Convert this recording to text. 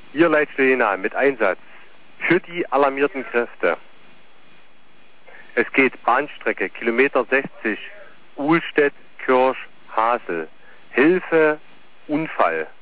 Ihr Leitstelle mit Einsatz für die alarmierten Kräfte. Es geht Bahnstrecke, Kilometer 60, Uhlstedt, Kirsch, Hasel. Hilfe, Unfall.